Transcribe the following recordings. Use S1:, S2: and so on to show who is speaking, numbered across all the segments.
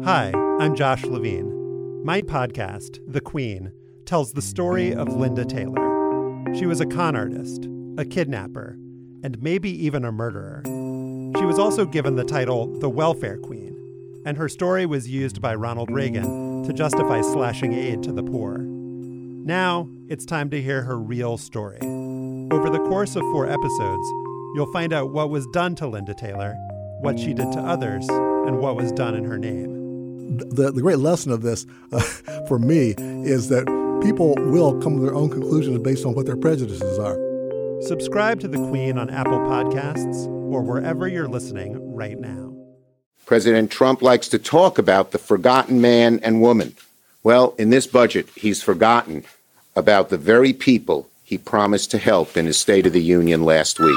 S1: Hi, I'm Josh Levine. My podcast, The Queen, tells the story of Linda Taylor. She was a con artist, a kidnapper, and maybe even a murderer. She was also given the title the Welfare Queen, and her story was used by Ronald Reagan to justify slashing aid to the poor. Now, it's time to hear her real story. Over the course of 4 episodes, you'll find out what was done to Linda Taylor, what she did to others, and what was done in her name.
S2: The great lesson of this, for me, is that people will come to their own conclusions based on what their prejudices are.
S1: Subscribe to The Queen on Apple Podcasts or wherever you're listening right now.
S3: President Trump likes to talk about the forgotten man and woman. Well, in this budget, he's forgotten about the very people he promised to help in his State of the Union last week.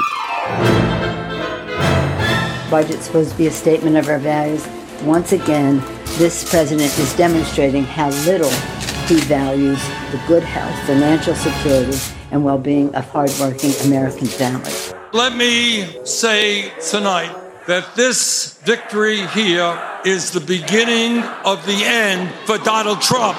S4: Budget's supposed to be a statement of our values. Once again, this president is demonstrating how little he values the good health, financial security, and well-being of hardworking American families.
S5: Let me say tonight that this victory here is the beginning of the end for Donald Trump.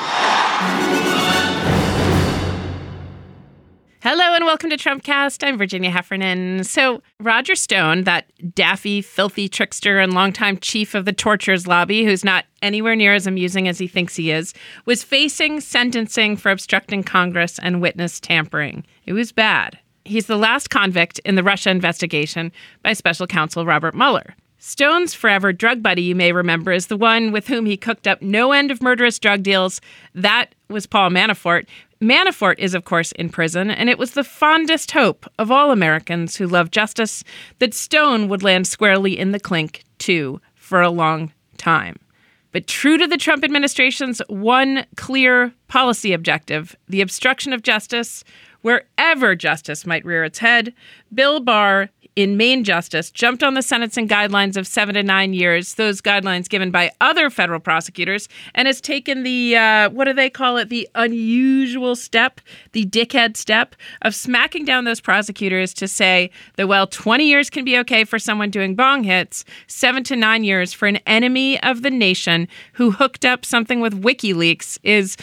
S6: Hello and welcome to Trumpcast. I'm Virginia Heffernan. So Roger Stone, that daffy, filthy trickster and longtime chief of the torturers lobby, who's not anywhere near as amusing as he thinks he is, was facing sentencing for obstructing Congress and witness tampering. It was bad. He's the last convict in the Russia investigation by special counsel Robert Mueller. Stone's forever drug buddy, you may remember, is the one with whom he cooked up no end of murderous drug deals. That was Paul Manafort. Manafort is, of course, in prison, and it was the fondest hope of all Americans who love justice that Stone would land squarely in the clink, too, for a long time. But true to the Trump administration's one clear policy objective, the obstruction of justice, wherever justice might rear its head, Bill Barr, in Maine Justice, jumped on the sentencing guidelines of 7 to 9 years, those guidelines given by other federal prosecutors, and has taken the, what do they call it, the unusual step, the dickhead step of smacking down those prosecutors to say that, well, 20 years can be okay for someone doing bong hits, 7 to 9 years for an enemy of the nation who hooked up something with WikiLeaks is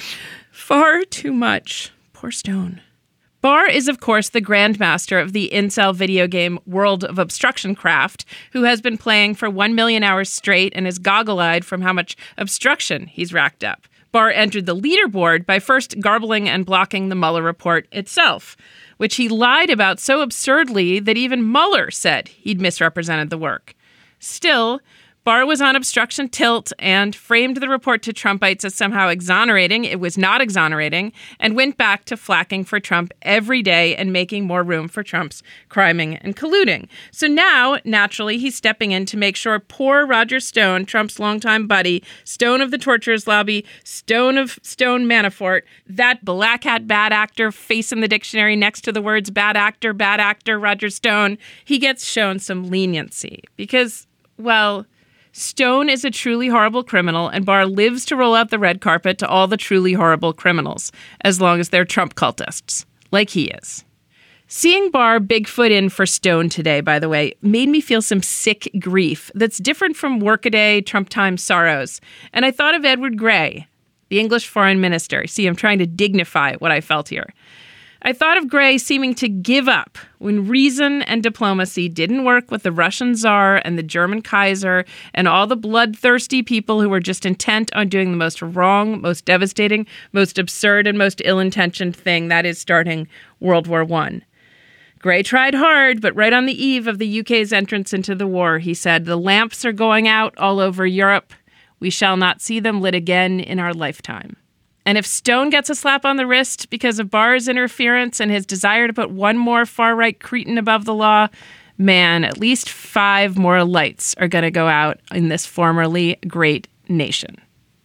S6: far too much. Poor Stone. Barr is, of course, the grandmaster of the incel video game World of Obstruction Craft, who has been playing for 1 million hours straight and is goggle-eyed from how much obstruction he's racked up. Barr entered the leaderboard by first garbling and blocking the Mueller report itself, which he lied about so absurdly that even Mueller said he'd misrepresented the work. Still, Barr was on obstruction tilt and framed the report to Trumpites as somehow exonerating. It was not exonerating, and went back to flacking for Trump every day and making more room for Trump's criming and colluding. So now, naturally, he's stepping in to make sure poor Roger Stone, Trump's longtime buddy, Stone of the torturers lobby, Stone of Stone Manafort, that black hat bad actor face in the dictionary next to the words bad actor, Roger Stone, he gets shown some leniency because, well, Stone is a truly horrible criminal, and Barr lives to roll out the red carpet to all the truly horrible criminals, as long as they're Trump cultists, like he is. Seeing Barr Bigfoot in for Stone today, by the way, made me feel some sick grief that's different from workaday Trump time sorrows. And I thought of Edward Grey, the English foreign minister. See, I'm trying to dignify what I felt here. I thought of Grey seeming to give up when reason and diplomacy didn't work with the Russian Tsar and the German Kaiser and all the bloodthirsty people who were just intent on doing the most wrong, most devastating, most absurd, and most ill-intentioned thing, that is starting World War I. Grey tried hard, but right on the eve of the UK's entrance into the war, he said, "The lamps are going out all over Europe. We shall not see them lit again in our lifetime." And if Stone gets a slap on the wrist because of Barr's interference and his desire to put one more far-right cretin above the law, man, at least 5 more lights are going to go out in this formerly great nation.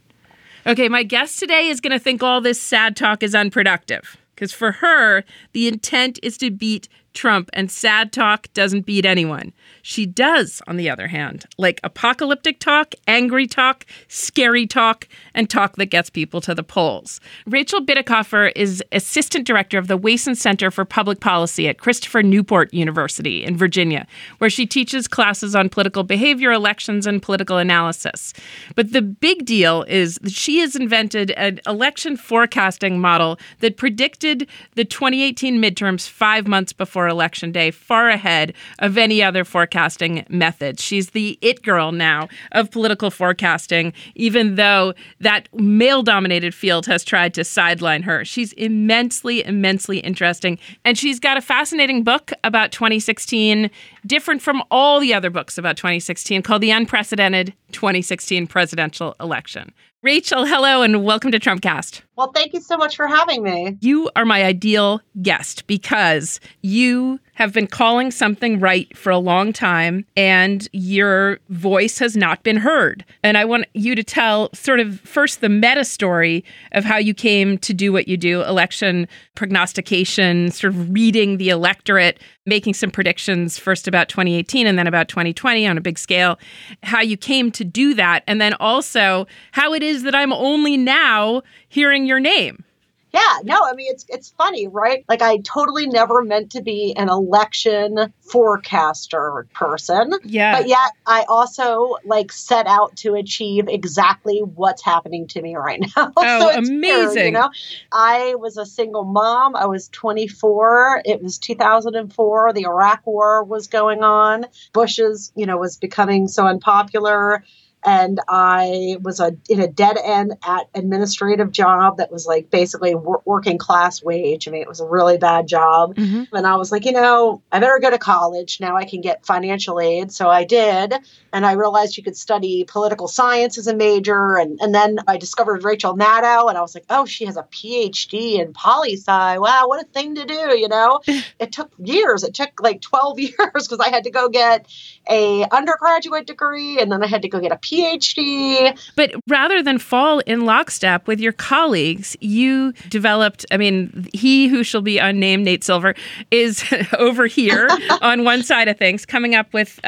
S6: Okay, my guest today is going to think all this sad talk is unproductive, because for her, the intent is to beat Trump, and sad talk doesn't beat anyone. She does, on the other hand, like apocalyptic talk, angry talk, scary talk, and talk that gets people to the polls. Rachel Bitecofer is assistant director of the Wason Center for Public Policy at Christopher Newport University in Virginia, where she teaches classes on political behavior, elections, and political analysis. But the big deal is that she has invented an election forecasting model that predicted the 2018 midterms 5 months before Election Day, far ahead of any other forecasting methods. She's the it girl now of political forecasting, even though that male-dominated field has tried to sideline her. She's immensely, immensely interesting. And she's got a fascinating book about 2016, different from all the other books about 2016, called The Unprecedented 2016 Presidential Election. Rachel, hello, and welcome to Trumpcast.
S7: Well, thank you so much for having me.
S6: You are my ideal guest because you have been calling something right for a long time and your voice has not been heard. And I want you to tell sort of first the meta story of how you came to do what you do, election prognostication, sort of reading the electorate, making some predictions first about 2018 and then about 2020 on a big scale, how you came to do that, and then also how it is that I'm only now hearing your name.
S7: Yeah, no, I mean, it's funny, right? Like, I totally never meant to be an election forecaster person.
S6: Yeah.
S7: But yet I also set out to achieve exactly what's happening to me right now.
S6: Oh,
S7: so it's
S6: amazing.
S7: Weird, you know? I was a single mom. I was 24. It was 2004. The Iraq War was going on. Bush's, was becoming so unpopular. And I was in a dead end administrative job that was basically working class wage. I mean, it was a really bad job. Mm-hmm. And I was like, I better go to college. Now I can get financial aid. So I did. And I realized you could study political science as a major. And then I discovered Rachel Maddow. And I was like, oh, she has a PhD in poli-sci. Wow, what a thing to do, It took years. It took 12 years because I had to go get a undergraduate degree. And then I had to go get a PhD.
S6: But rather than fall in lockstep with your colleagues, you developed, he who shall be unnamed, Nate Silver, is over here on one side of things, coming up with,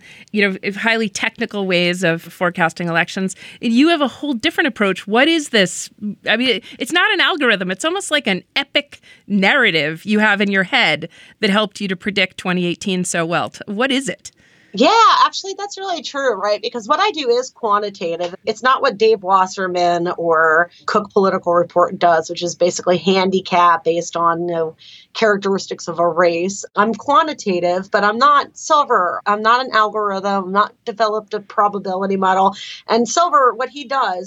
S6: highly technical ways of forecasting elections. You have a whole different approach. What is this? I mean, it's not an algorithm. It's almost like an epic narrative you have in your head that helped you to predict 2018 so well. What is it?
S7: Yeah, actually, that's really true, right? Because what I do is quantitative. It's not what Dave Wasserman or Cook Political Report does, which is basically handicap based on characteristics of a race. I'm quantitative, but I'm not Silver. I'm not an algorithm. I'm not developed a probability model. And Silver, what he does,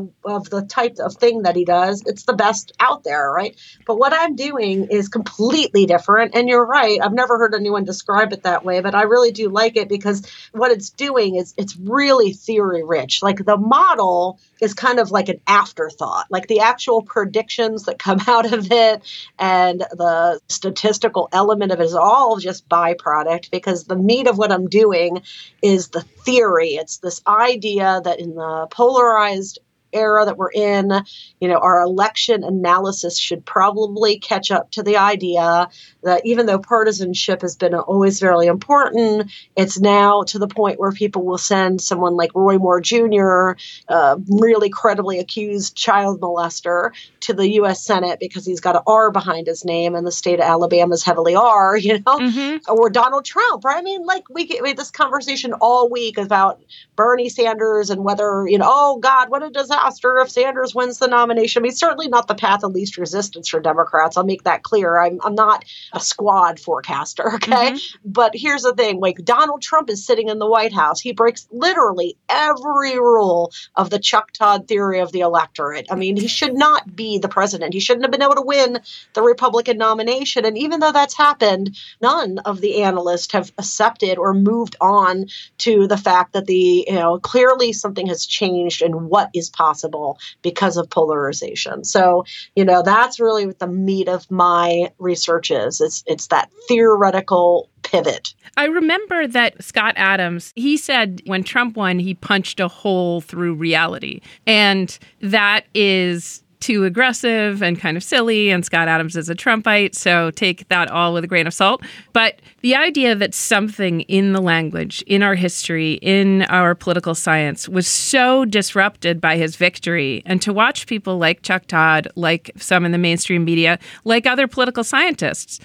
S7: the type of thing that he does, it's the best out there, right? But what I'm doing is completely different. And you're right. I've never heard anyone describe it that way, but I really do like it because what it's doing is it's really theory rich. The model is kind of like an afterthought, the actual predictions that come out of it and the statistical element of it is all just byproduct because the meat of what I'm doing is the theory. It's this idea that in the polarized era that we're in, our election analysis should probably catch up to the idea that even though partisanship has been always very important, it's now to the point where people will send someone like Roy Moore Jr., really credibly accused child molester, to the U.S. Senate because he's got an R behind his name and the state of Alabama is heavily R,
S6: Mm-hmm.
S7: Or Donald Trump, right? I mean, we had this conversation all week about Bernie Sanders and whether, oh God, what a disaster if Sanders wins the nomination. I mean, certainly not the path of least resistance for Democrats. I'll make that clear. I'm not a squad forecaster, okay? Mm-hmm. But here's the thing, Donald Trump is sitting in the White House. He breaks literally every rule of the Chuck Todd theory of the electorate. I mean, he should not be the president. He shouldn't have been able to win the Republican nomination. And even though that's happened, none of the analysts have accepted or moved on to the fact that clearly something has changed in what is possible because of polarization. So, that's really what the meat of my research is. It's that theoretical pivot.
S6: I remember that Scott Adams, he said when Trump won, he punched a hole through reality. And that is too aggressive and kind of silly, and Scott Adams is a Trumpite, so take that all with a grain of salt. But the idea that something in the language, in our history, in our political science was so disrupted by his victory, and to watch people like Chuck Todd, like some in the mainstream media, like other political scientists,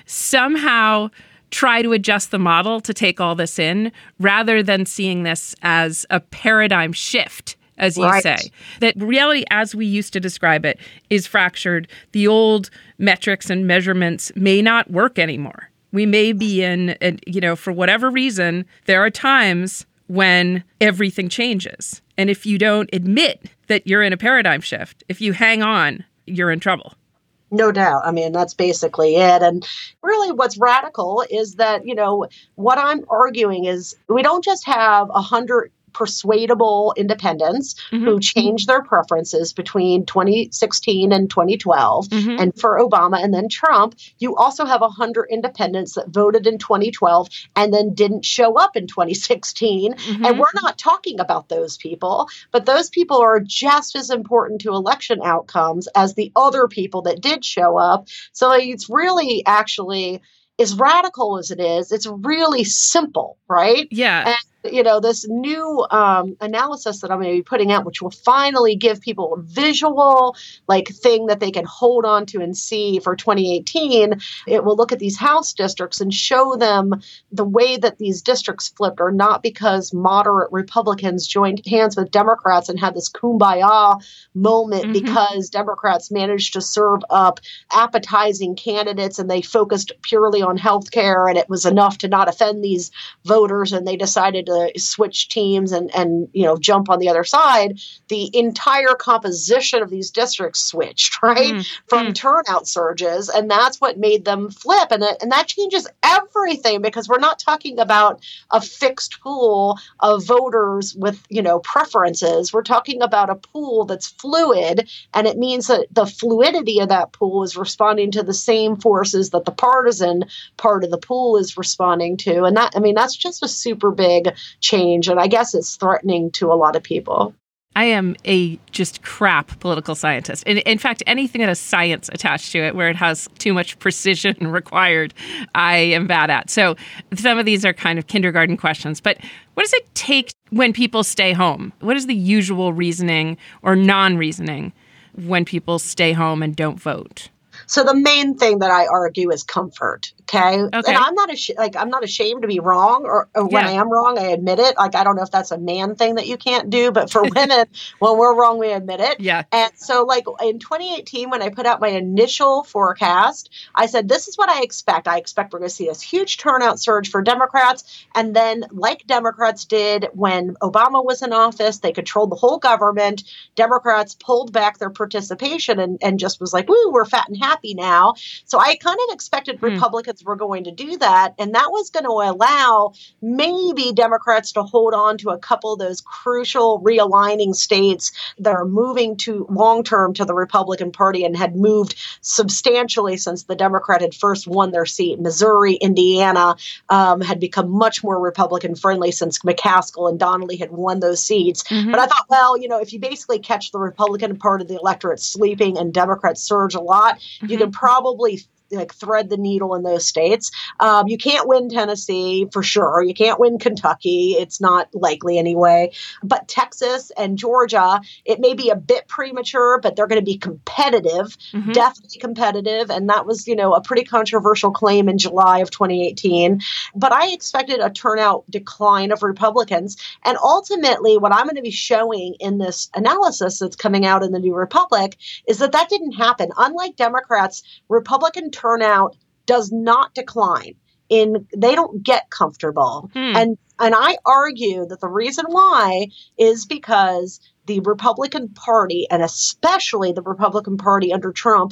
S6: somehow try to adjust the model to take all this in, rather than seeing this as a paradigm shift, as you say. That reality, as we used to describe it, is fractured. The old metrics and measurements may not work anymore. We may be in, for whatever reason, there are times when everything changes. And if you don't admit that you're in a paradigm shift, if you hang on, you're in trouble.
S7: No doubt. I mean, that's basically it. And really what's radical is that, what I'm arguing is we don't just have 100 persuadable independents who changed their preferences between 2016 and 2012. And for Obama and then Trump, you also have 100 independents that voted in 2012 and then didn't show up in 2016. And we're not talking about those people, but those people are just as important to election outcomes as the other people that did show up. So it's really actually, as radical as it is, it's really simple, right?
S6: Yeah.
S7: And this new analysis that I'm going to be putting out, which will finally give people a visual thing that they can hold on to and see for 2018. It will look at these House districts and show them the way that these districts flipped are not because moderate Republicans joined hands with Democrats and had this kumbaya moment because Democrats managed to serve up appetizing candidates and they focused purely on health care, and it was enough to not offend these voters, and they decided to switch teams and jump on the other side. The entire composition of these districts switched, right? From turnout surges. And that's what made them flip. And that changes everything, because we're not talking about a fixed pool of voters with, preferences. We're talking about a pool that's fluid. And it means that the fluidity of that pool is responding to the same forces that the partisan part of the pool is responding to. And that's just a super big change. And I guess it's threatening to a lot of people.
S6: I am a just crap political scientist. In fact, anything that has science attached to it, where it has too much precision required, I am bad at. So some of these are kind of kindergarten questions. But what does it take when people stay home? What is the usual reasoning or non-reasoning when people stay home and don't vote?
S7: So the main thing that I argue is comfort. Okay. And I'm not ashamed to be wrong, or when I am wrong, I admit it. I don't know if that's a man thing that you can't do, but for women, when we're wrong, we admit it.
S6: Yeah.
S7: And so in 2018, when I put out my initial forecast, I said, this is what I expect. I expect we're going to see this huge turnout surge for Democrats. And then like Democrats did when Obama was in office, they controlled the whole government. Democrats pulled back their participation and just was like, woo, we're fat and happy now. So I kind of expected Republicans were going to do that. And that was going to allow maybe Democrats to hold on to a couple of those crucial realigning states that are moving to long-term to the Republican Party and had moved substantially since the Democrat had first won their seat. Missouri, Indiana had become much more Republican friendly since McCaskill and Donnelly had won those seats. But I thought, well, if you basically catch the Republican part of the electorate sleeping and Democrats surge a lot, you can probably thread the needle in those states. You can't win Tennessee for sure. You can't win Kentucky. It's not likely anyway. But Texas and Georgia, it may be a bit premature, but they're going to be competitive, definitely competitive. And that was, a pretty controversial claim in July of 2018. But I expected a turnout decline of Republicans. And ultimately, what I'm going to be showing in this analysis that's coming out in the New Republic is that didn't happen. Unlike Democrats, Republican turnout does not decline. They don't get comfortable. And I argue that the reason why is because the Republican Party, and especially the Republican Party under Trump,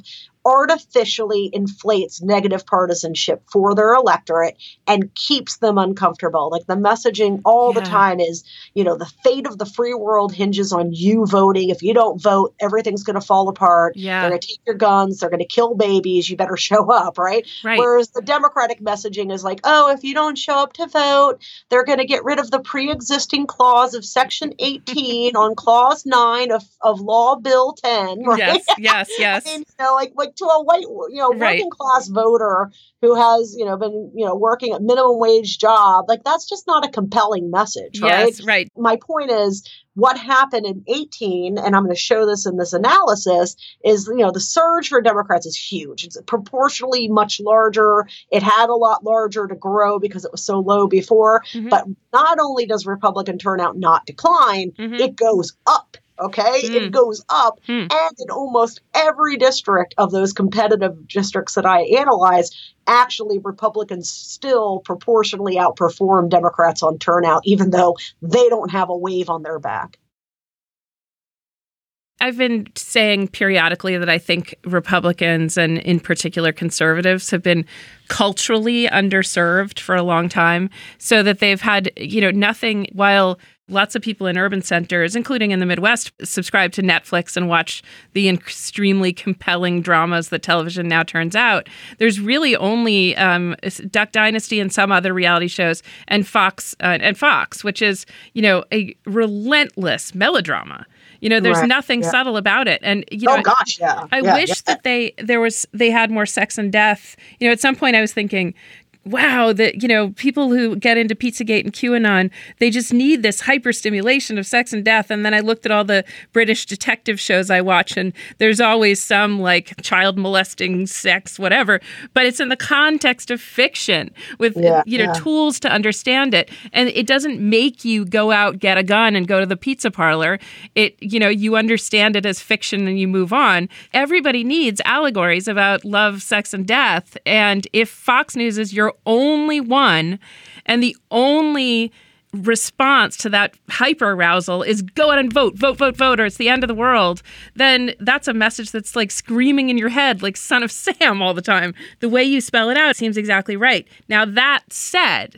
S7: artificially inflates negative partisanship for their electorate and keeps them uncomfortable. Like the messaging all the time is, the fate of the free world hinges on you voting. If you don't vote, everything's going to fall apart. They're going to take your guns. They're going to kill babies. You better show up, right? Whereas the Democratic messaging is like, oh, if you don't show up to vote, they're going to get rid of the pre-existing clause of Section 18 on Clause 9 of Law Bill 10, right?
S6: Yes.
S7: I mean, like to a white, working class voter who has, been, working a minimum wage job, like that's just not a compelling message, right?
S6: Yes, right.
S7: My point is what happened in 18, and I'm going to show this in this analysis, is, the surge for Democrats is huge. It's proportionally much larger. It had a lot larger to grow because it was so low before. But not only does Republican turnout not decline, it goes up. Okay, it goes up. And in almost every district of those competitive districts that I analyzed, actually Republicans still proportionally outperform Democrats on turnout, even though they don't have a wave on their back.
S6: I've been saying periodically that I think Republicans and in particular conservatives have been culturally underserved for a long time, so that they've had, nothing, while lots of people in urban centers, including in the Midwest, subscribe to Netflix and watch the extremely compelling dramas that television now turns out. There's really only Duck Dynasty and some other reality shows, and Fox, which is, a relentless melodrama. There's nothing subtle about it. And, I wish that they had more sex and death. At some point I was thinking, wow, that, people who get into Pizzagate and QAnon, they just need this hyperstimulation of sex and death. And then I looked at all the British detective shows I watch, and there's always some like child molesting, sex, whatever. But it's in the context of fiction with, tools to understand it. And it doesn't make you go out, get a gun and go to the pizza parlor. You understand it as fiction and you move on. Everybody needs allegories about love, sex, and death. And if Fox News is your only one, and the only response to that hyper arousal is go out and vote, or it's the end of the world, then that's a message that's like screaming in your head like Son of Sam all the time. The way you spell it out seems exactly right. Now, that said,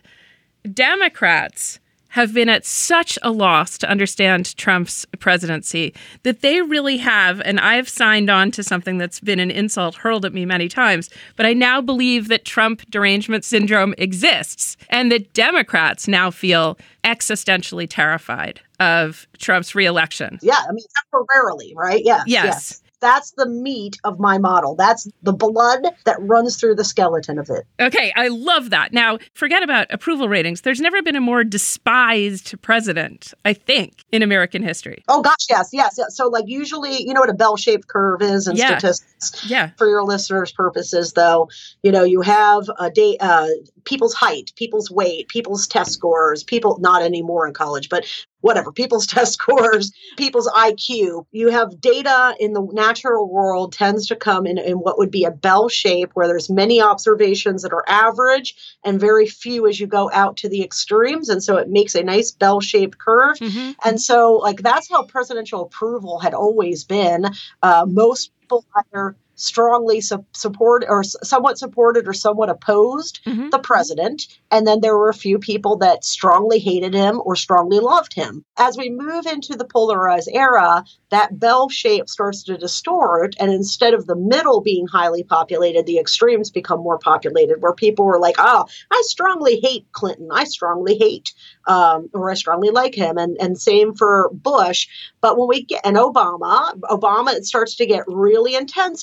S6: Democrats have been at such a loss to understand Trump's presidency that they really have, and I've signed on to something that's been an insult hurled at me many times, but I now believe that Trump derangement syndrome exists and that Democrats now feel existentially terrified of Trump's reelection.
S7: Yeah, I mean, temporarily, right? Yes. That's the meat of my model. That's the blood that runs through the skeleton of it.
S6: Okay, I love that. Now, forget about approval ratings. There's never been a more despised president, I think, in American history.
S7: Oh, gosh, yes. So, like, usually, you know what a bell-shaped curve is in statistics?
S6: Yeah.
S7: For your listeners' purposes, though, you have people's height, people's weight, people's test scores, not anymore in college, but whatever, people's test scores, people's IQ. You have data in the natural world tends to come in what would be a bell shape where there's many observations that are average and very few as you go out to the extremes. And so it makes a nice bell-shaped curve. Mm-hmm. And so like that's how presidential approval had always been. Most people either strongly support or somewhat supported or somewhat opposed the president. And then there were a few people that strongly hated him or strongly loved him. As we move into the polarized era, that bell shape starts to distort. And instead of the middle being highly populated, the extremes become more populated where people were like, oh, I strongly hate Clinton. I strongly hate or I strongly like him. And same for Bush. But when we get an Obama, it starts to get really intense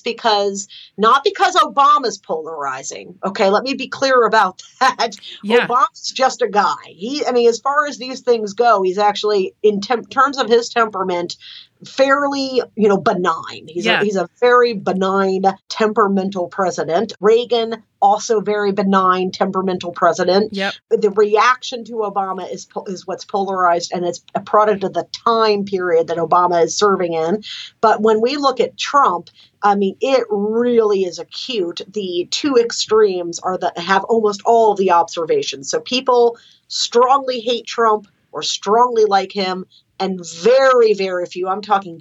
S7: not because Obama's polarizing. Okay, let me be clear about that. Yeah. Obama's just a guy. As far as these things go, he's actually, in terms of his temperament, fairly, benign. He's a very benign, temperamental president. Reagan, also very benign, temperamental president. Yep. The reaction to Obama is what's polarized, and it's a product of the time period that Obama is serving in. But when we look at Trump, it really is acute. The two extremes have almost all of the observations. So people strongly hate Trump or strongly like him, and very, very few, I'm talking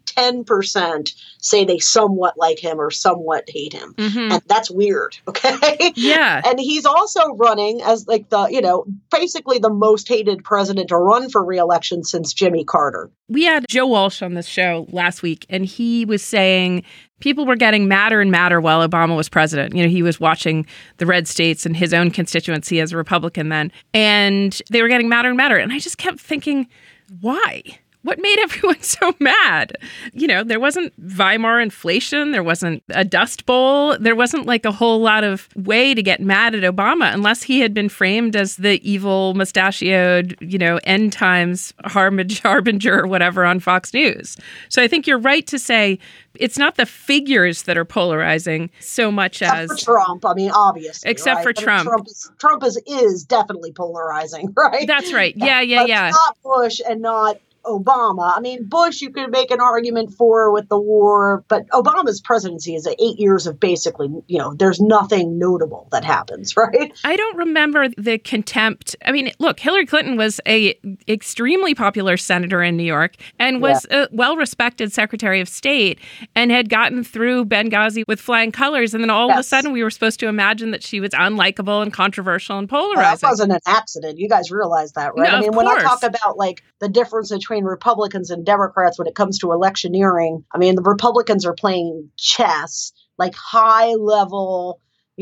S7: 10%, say they somewhat like him or somewhat hate him.
S6: Mm-hmm.
S7: And that's weird, okay?
S6: Yeah.
S7: And he's also running as like basically the most hated president to run for re-election since Jimmy Carter.
S6: We had Joe Walsh on this show last week, and he was saying people were getting madder and madder while Obama was president. He was watching the red states and his own constituency as a Republican then, and they were getting madder and madder. And I just kept thinking, why? What made everyone so mad? There wasn't Weimar inflation. There wasn't a Dust Bowl. There wasn't like a whole lot of way to get mad at Obama unless he had been framed as the evil mustachioed, end times harbinger or whatever on Fox News. So I think you're right to say it's not the figures that are polarizing so much
S7: except
S6: as
S7: for Trump. I mean, obviously.
S6: Except for Trump.
S7: Trump is definitely polarizing, right?
S6: That's right. Yeah.
S7: But not Bush and not Obama. I mean, Bush, you could make an argument for with the war, but Obama's presidency is 8 years of basically, there's nothing notable that happens, right?
S6: I don't remember the contempt. I mean, look, Hillary Clinton was a extremely popular senator in New York and was a well-respected Secretary of State and had gotten through Benghazi with flying colors. And then all of a sudden we were supposed to imagine that she was unlikable and controversial and polarizing.
S7: Well, that wasn't an accident. You guys realize that, right?
S6: No,
S7: I mean, when I talk about like the difference between Republicans and Democrats when it comes to electioneering, I mean, the Republicans are playing chess, like high level,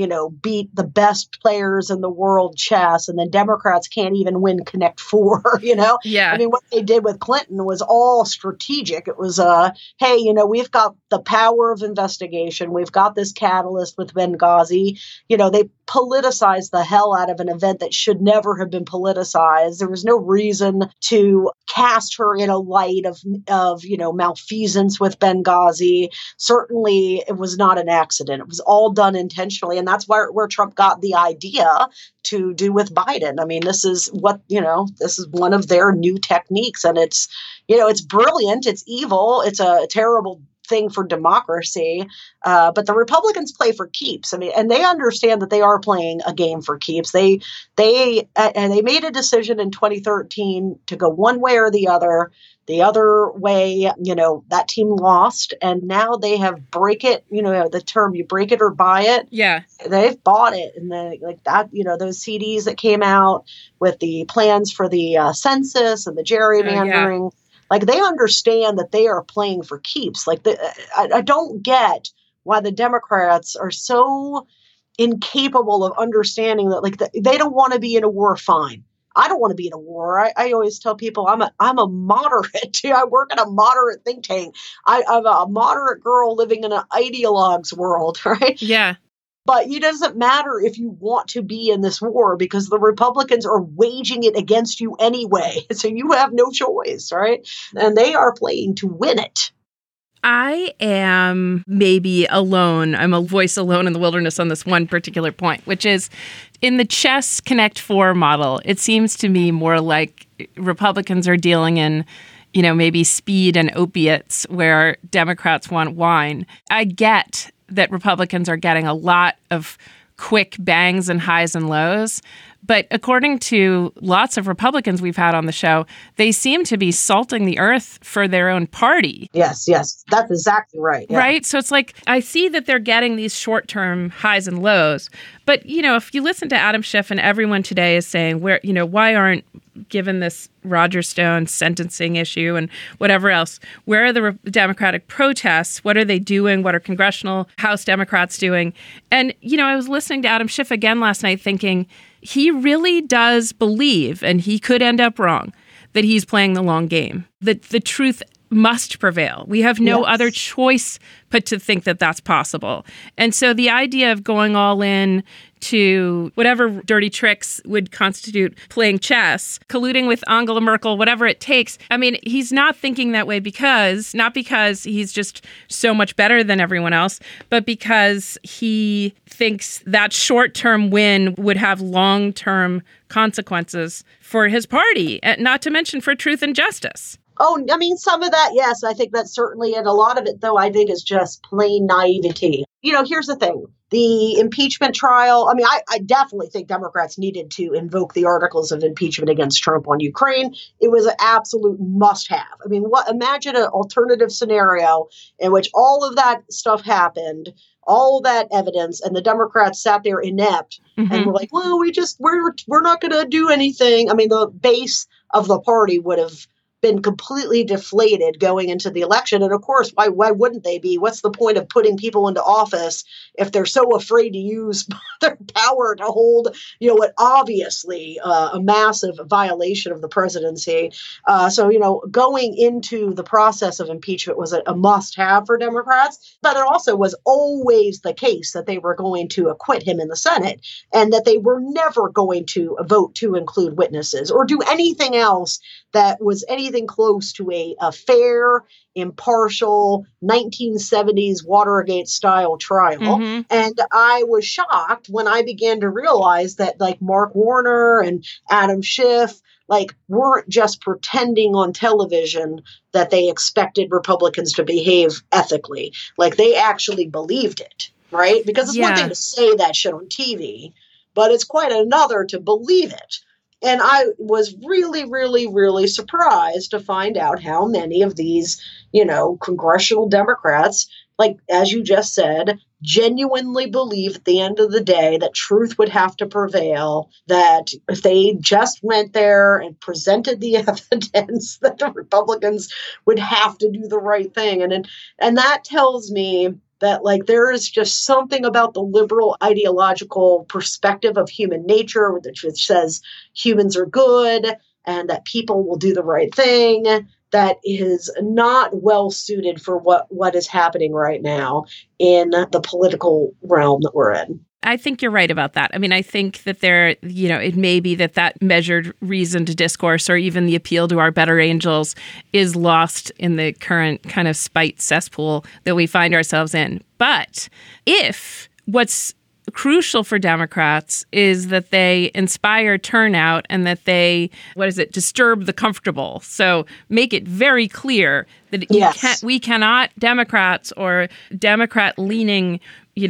S7: beat the best players in the world chess, and the Democrats can't even win Connect Four,
S6: Yeah.
S7: I mean, what they did with Clinton was all strategic. It was, hey, we've got the power of investigation. We've got this catalyst with Benghazi. They politicized the hell out of an event that should never have been politicized. There was no reason to cast her in a light of malfeasance with Benghazi. Certainly, it was not an accident. It was all done intentionally. And that's where Trump got the idea to do with Biden. I mean, this is this is one of their new techniques. And it's brilliant. It's evil. It's a terrible thing for democracy. But the Republicans play for keeps. I mean, and they understand that they are playing a game for keeps. They made a decision in 2013 to go one way or the other. The other way, that team lost, and now they have break it. The term you break it or buy it.
S6: Yeah,
S7: they've bought it, and like that. Those CDs that came out with the plans for the census and the gerrymandering. Like, they understand that they are playing for keeps. Like, I don't get why the Democrats are so incapable of understanding that. Like, they don't want to be in a war. Fine. I don't want to be in a war. I always tell people I'm a moderate. I work in a moderate think tank. I'm a moderate girl living in an ideologue's world, right?
S6: Yeah.
S7: But it doesn't matter if you want to be in this war because the Republicans are waging it against you anyway. So you have no choice, right? And they are playing to win it.
S6: I am maybe alone. I'm a voice alone in the wilderness on this one particular point, which is in the chess Connect Four model. It seems to me more like Republicans are dealing in, maybe speed and opiates where Democrats want wine. I get that Republicans are getting a lot of quick bangs and highs and lows. But according to lots of Republicans we've had on the show, they seem to be salting the earth for their own party.
S7: Yes. That's exactly right. Yeah.
S6: Right? So it's like, I see that they're getting these short-term highs and lows. But, if you listen to Adam Schiff and everyone today is saying, why aren't, given this Roger Stone sentencing issue and whatever else, where are the Democratic protests? What are they doing? What are congressional House Democrats doing? And, I was listening to Adam Schiff again last night thinking, he really does believe, and he could end up wrong, that he's playing the long game, that the truth must prevail. We have no other choice but to think that that's possible. And so the idea of going all in to whatever dirty tricks would constitute playing chess, colluding with Angela Merkel, whatever it takes. I mean, he's not thinking that way not because he's just so much better than everyone else, but because he thinks that short-term win would have long-term consequences for his party, not to mention for truth and justice.
S7: Oh, I mean, some of that, yes. I think that's certainly, and a lot of it, though, I think is just plain naivety. Here's the thing. The impeachment trial, I definitely think Democrats needed to invoke the articles of impeachment against Trump on Ukraine. It was an absolute must-have. Imagine an alternative scenario in which all of that stuff happened, all that evidence, and the Democrats sat there inept and were like, well, we're not going to do anything. The base of the party would have been completely deflated going into the election. And of course, why wouldn't they be? What's the point of putting people into office if they're so afraid to use their power to hold, what obviously a massive violation of the presidency. So going into the process of impeachment was a must-have for Democrats, but it also was always the case that they were going to acquit him in the Senate and that they were never going to vote to include witnesses or do anything else that was anything close to a fair, impartial 1970s Watergate-style trial. And I was shocked when I began to realize that Mark Warner and Adam Schiff weren't just pretending on television that they expected Republicans to behave ethically. They actually believed it, right? Because it's one thing to say that shit on TV, but it's quite another to believe it. And I was really, really, really surprised to find out how many of these, congressional Democrats, as you just said, genuinely believe at the end of the day that truth would have to prevail, that if they just went there and presented the evidence that the Republicans would have to do the right thing. And that tells me that there is just something about the liberal ideological perspective of human nature, which says humans are good and that people will do the right thing, that is not well suited for what is happening right now in the political realm that we're in.
S6: I think you're right about that. I think that there, it may be that measured reasoned discourse or even the appeal to our better angels is lost in the current kind of spite cesspool that we find ourselves in. But if what's crucial for Democrats is that they inspire turnout and that they, disturb the comfortable. So make it very clear that we cannot, Democrats or Democrat-leaning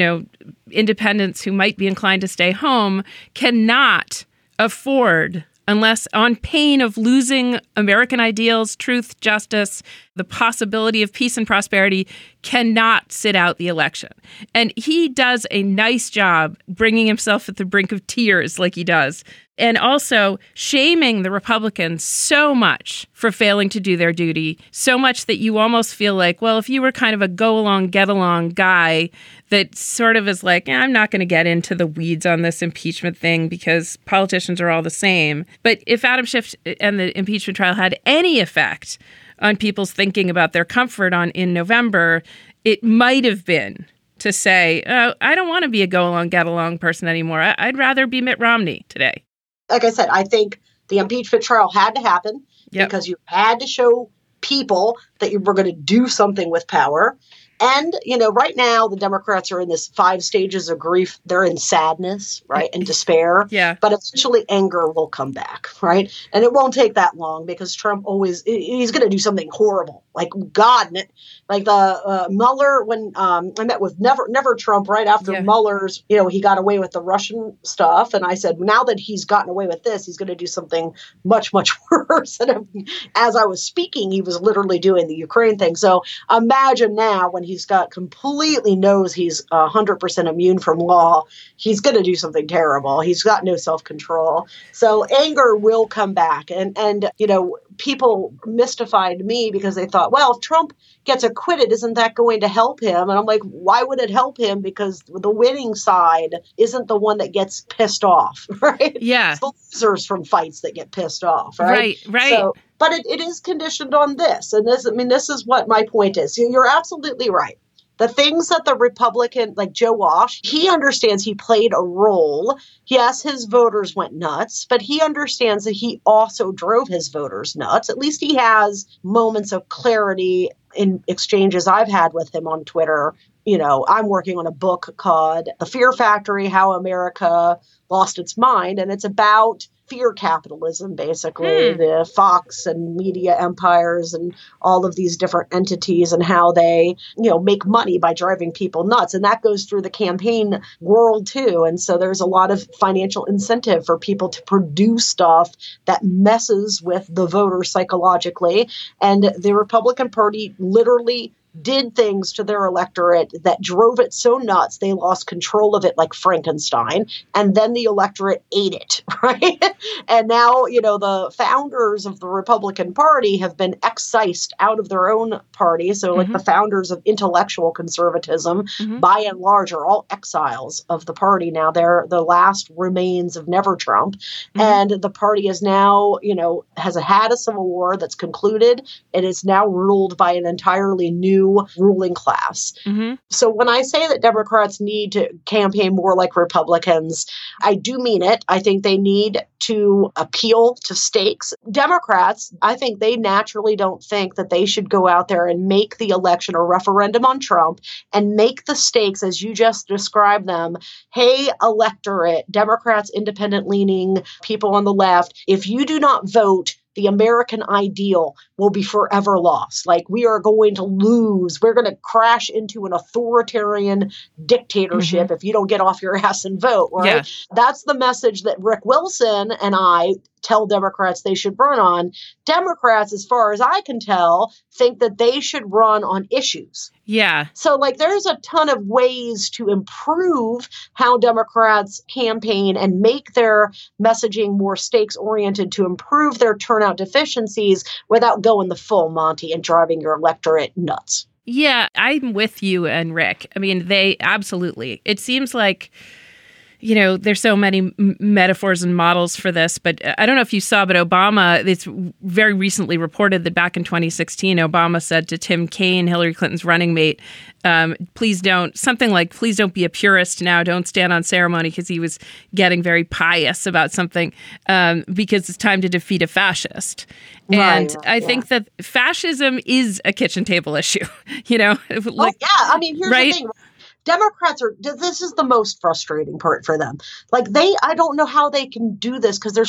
S6: independents who might be inclined to stay home cannot afford, unless on pain of losing American ideals, truth, justice, the possibility of peace and prosperity, cannot sit out the election. And he does a nice job bringing himself at the brink of tears like he does. And also shaming the Republicans so much for failing to do their duty, so much that you almost feel like, well, if you were kind of a go-along, get-along guy that sort of is I'm not going to get into the weeds on this impeachment thing because politicians are all the same. But if Adam Schiff and the impeachment trial had any effect on people's thinking about their comfort in November, it might have been to say, oh, I don't want to be a go-along, get-along person anymore. I'd rather be Mitt Romney today.
S7: Like I said, I think the impeachment trial had to happen because you had to show people that you were going to do something with power. And, right now the Democrats are in this 5 stages of grief. They're in sadness, right? And despair. Yeah. But eventually anger will come back, right? And it won't take that long because Trump he's going to do something horrible. The Mueller, when I met with Never Trump right after Mueller's, he got away with the Russian stuff. And I said, now that he's gotten away with this, he's going to do something much, much worse. And as I was speaking, he was literally doing the Ukraine thing. So imagine now when he's knows he's 100% immune from law, he's going to do something terrible. He's got no self-control. So anger will come back. And people mystified me because they thought, well, if Trump gets acquitted, isn't that going to help him? And I'm like, why would it help him? Because the winning side isn't the one that gets pissed off, right? Yeah. It's the losers from fights that get pissed off, right? Right. So, but it is conditioned on this. And this is what my point is. You're absolutely right. The things that the Republican, like Joe Walsh, he understands he played a role. Yes, his voters went nuts, but he understands that he also drove his voters nuts. At least he has moments of clarity in exchanges I've had with him on Twitter. I'm working on a book called The Fear Factory, How America Lost Its Mind. And it's about fear capitalism, basically, the Fox and media empires and all of these different entities and how they, make money by driving people nuts. And that goes through the campaign world too. And so there's a lot of financial incentive for people to produce stuff that messes with the voter psychologically. And the Republican Party literally did things to their electorate that drove it so nuts they lost control of it like Frankenstein, and then the electorate ate it, right? And now, the founders of the Republican Party have been excised out of their own party. So like the founders of intellectual conservatism, by and large, are all exiles of the party now. They're the last remains of Never Trump. And the party is now, has had a civil war that's concluded. It is now ruled by an entirely new ruling class. So when I say that Democrats need to campaign more like Republicans, I do mean it. I think they need to appeal to stakes. Democrats, I think they naturally don't think that they should go out there and make the election a referendum on Trump and make the stakes as you just described them. Hey, electorate, Democrats, independent-leaning people on the left, if you do not vote, the American ideal will be forever lost. Like, we are going to lose. We're going to crash into an authoritarian dictatorship if you don't get off your ass and vote, right? Yeah. That's the message that Rick Wilson and I tell Democrats they should run on. Democrats, as far as I can tell, think that they should run on issues.
S6: Yeah.
S7: So there's a ton of ways to improve how Democrats campaign and make their messaging more stakes oriented to improve their turnout deficiencies without going the full Monty and driving your electorate nuts.
S6: Yeah, I'm with you and Rick. I mean, they absolutely. It seems like there's so many metaphors and models for this, but I don't know if you saw, but Obama, it's very recently reported that back in 2016, Obama said to Tim Kaine, Hillary Clinton's running mate, please don't be a purist now, don't stand on ceremony, because he was getting very pious about something, because it's time to defeat a fascist. And I think that fascism is a kitchen table issue,
S7: I mean, here's the thing. Democrats this is the most frustrating part for them. I don't know how they can do this because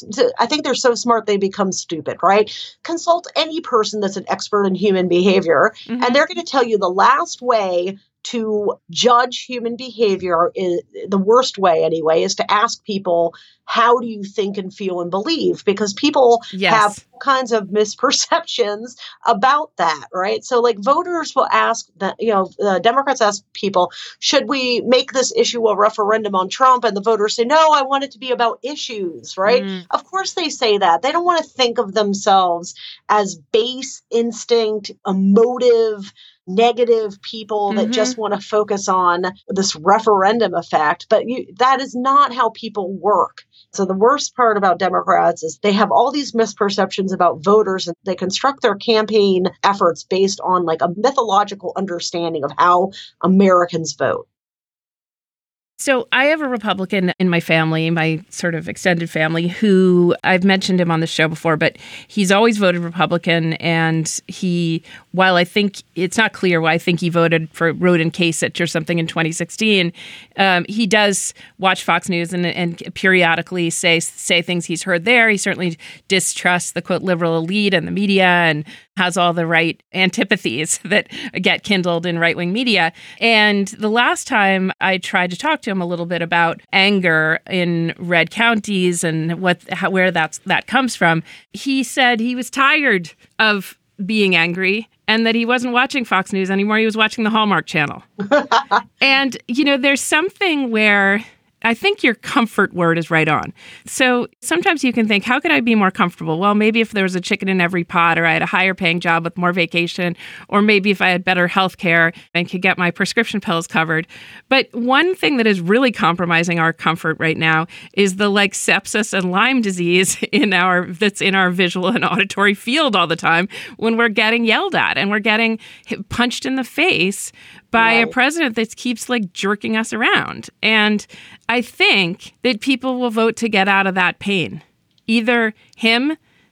S7: I think they're so smart they become stupid, right? Consult any person that's an expert in human behavior, and they're going to tell you the last way to judge human behavior, is the worst way anyway, is to ask people, how do you think and feel and believe? Because people have all kinds of misperceptions about that, right? So voters will ask that, Democrats ask people, should we make this issue a referendum on Trump? And the voters say, no, I want it to be about issues, right? Of course they say that. They don't want to think of themselves as base instinct, emotive, negative people that just want to focus on this referendum effect. But that is not how people work. So the worst part about Democrats is they have all these misperceptions about voters, and they construct their campaign efforts based on a mythological understanding of how Americans vote.
S6: So I have a Republican in my family, my sort of extended family, who I've mentioned him on the show before, but he's always voted Republican. And while I think it's not clear why I think he voted for Roden Kasich or something in 2016, he does watch Fox News and periodically say things he's heard there. He certainly distrusts the, quote, liberal elite and the media, and has all the right antipathies that get kindled in right-wing media. And the last time I tried to talk to him a little bit about anger in red counties and where that comes from, he said he was tired of being angry and that he wasn't watching Fox News anymore. He was watching the Hallmark Channel. And, there's something where I think your comfort word is right on. So sometimes you can think, how could I be more comfortable? Well, maybe if there was a chicken in every pot, or I had a higher paying job with more vacation, or maybe if I had better health care and could get my prescription pills covered. But one thing that is really compromising our comfort right now is the sepsis and Lyme disease that's in our visual and auditory field all the time, when we're getting yelled at and we're getting punched in the face by a president that keeps jerking us around. And I think that people will vote to get out of that pain. Either him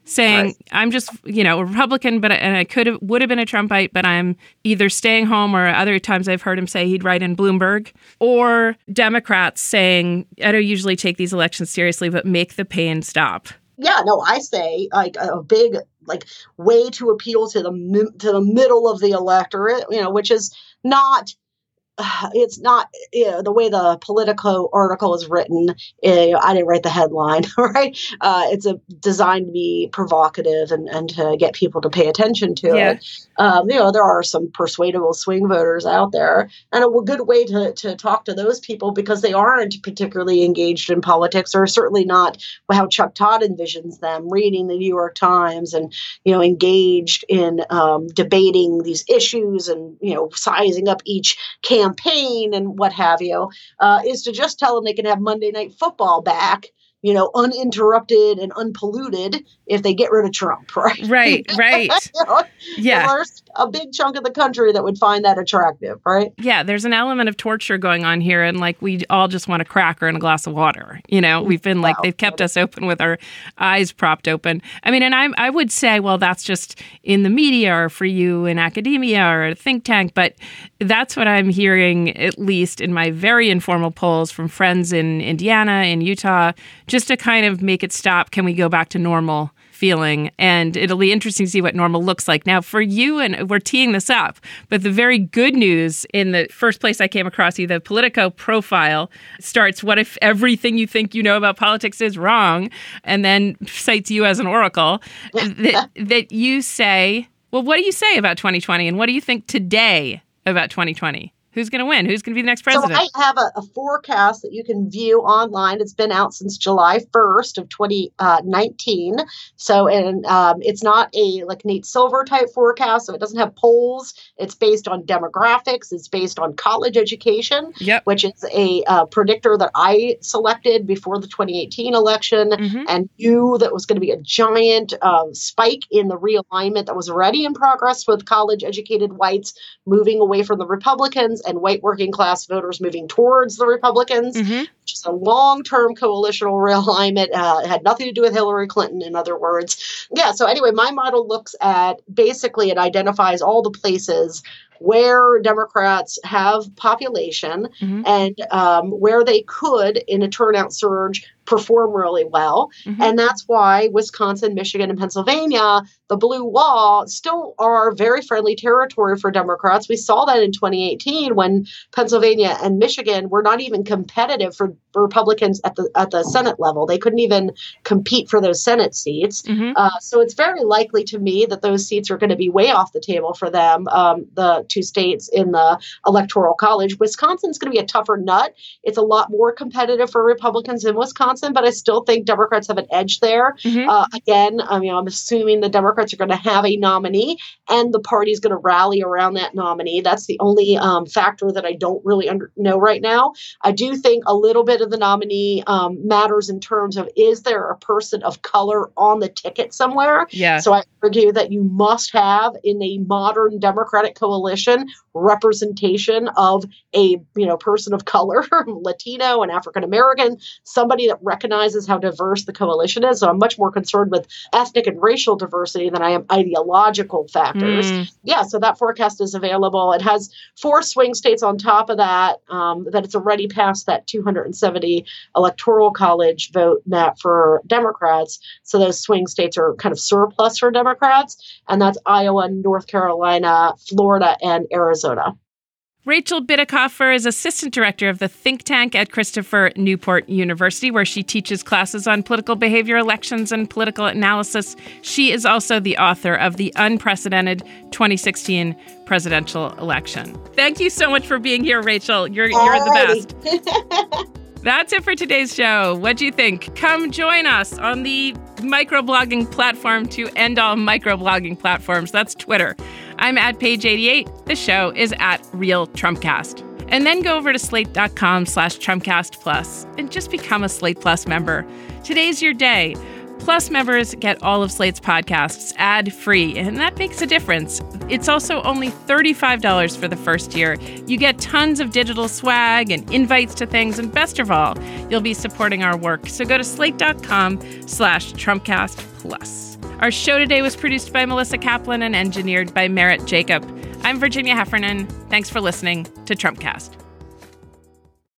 S6: saying,
S7: Right.
S6: I'm just, a Republican, and I would have been a Trumpite, but I'm either staying home, or other times I've heard him say he'd write in Bloomberg, or Democrats saying, I don't usually take these elections seriously, but make the pain stop.
S7: Yeah, no, I say like a big way to appeal to the middle of the electorate, which is not. It's not the way the Politico article is written. I didn't write the headline, right? It's designed to be provocative and to get people to pay attention to it. There are some persuadable swing voters out there, and a good way to talk to those people, because they aren't particularly engaged in politics, or certainly not how Chuck Todd envisions them, reading the New York Times and engaged in debating these issues and sizing up each campaign and what have you, is to just tell them they can have Monday Night Football back, uninterrupted and unpolluted if they get rid of Trump, right?
S6: Right. Yeah.
S7: There's a big chunk of the country that would find that attractive, right?
S6: Yeah, there's an element of torture going on here, and we all just want a cracker and a glass of water. We've been they've kept us open with our eyes propped open. I mean, and I would say, well, that's just in the media or for you in academia or a think tank, but that's what I'm hearing, at least in my very informal polls from friends in Indiana, in Utah, just to kind of make it stop. Can we go back to normal feeling? And it'll be interesting to see what normal looks like. Now, for you, and we're teeing this up, but the very good news in the first place I came across you, the Politico profile starts, what if everything you think you know about politics is wrong? And then cites you as an oracle that you say, well, what do you say about 2020? And what do you think today about 2020? Who's going to win? Who's going to be the next president?
S7: So I have a forecast that you can view online. It's been out since July 1st of 2019. So, and it's not a Nate Silver type forecast. So it doesn't have polls. It's based on demographics. It's based on college education, which is a predictor that I selected before the 2018 election, and knew that was going to be a giant spike in the realignment that was already in progress with college educated whites moving away from the Republicans and white working class voters moving towards the Republicans, which is a long-term coalitional realignment. It had nothing to do with Hillary Clinton, in other words. Yeah, so anyway, my model looks at, basically it identifies all the places where Democrats have population and where they could, in a turnout surge, perform really well. And that's why Wisconsin, Michigan, and Pennsylvania, the blue wall, still are very friendly territory for Democrats. We saw that in 2018 when Pennsylvania and Michigan were not even competitive for Republicans at the Senate level. They couldn't even compete for those Senate seats. So it's very likely to me that those seats are going to be way off the table for them, the two states in the Electoral College. Wisconsin's going to be a tougher nut. It's a lot more competitive for Republicans in Wisconsin, but I still think Democrats have an edge there. Again, I'm assuming the Democrats are going to have a nominee and the party's going to rally around that nominee. That's the only factor that I don't really know right now. I do think a little bit of the nominee matters in terms of, is there a person of color on the ticket somewhere?
S6: Yeah.
S7: So I argue that you must have, in a modern Democratic coalition, representation of a person of color, Latino and African American, somebody that recognizes how diverse the coalition is. So I'm much more concerned with ethnic and racial diversity than I am ideological factors. Yeah, so that forecast is available. It has 4 swing states on top of that, that it's already past that 270 electoral college vote net for Democrats. So those swing states are kind of surplus for Democrats, and that's Iowa, North Carolina, Florida, and Arizona.
S6: Rachel Bitecofer is assistant director of the think tank at Christopher Newport University, where she teaches classes on political behavior, elections, and political analysis. She is also the author of The Unprecedented 2016 Presidential Election. Thank you so much for being here, Rachel. You're the best. That's it for today's show. What do you think? Come join us on the microblogging platform to end all microblogging platforms. That's Twitter. I'm at Page88. The show is at Real Trumpcast. And then go over to slate.com/Trumpcast Plus and just become a Slate Plus member. Today's your day. Plus members get all of Slate's podcasts ad-free, and that makes a difference. It's also only $35 for the first year. You get tons of digital swag and invites to things, and best of all, you'll be supporting our work. So go to slate.com/Trumpcast Plus. Our show today was produced by Melissa Kaplan and engineered by Merritt Jacob. I'm Virginia Heffernan. Thanks for listening to Trumpcast.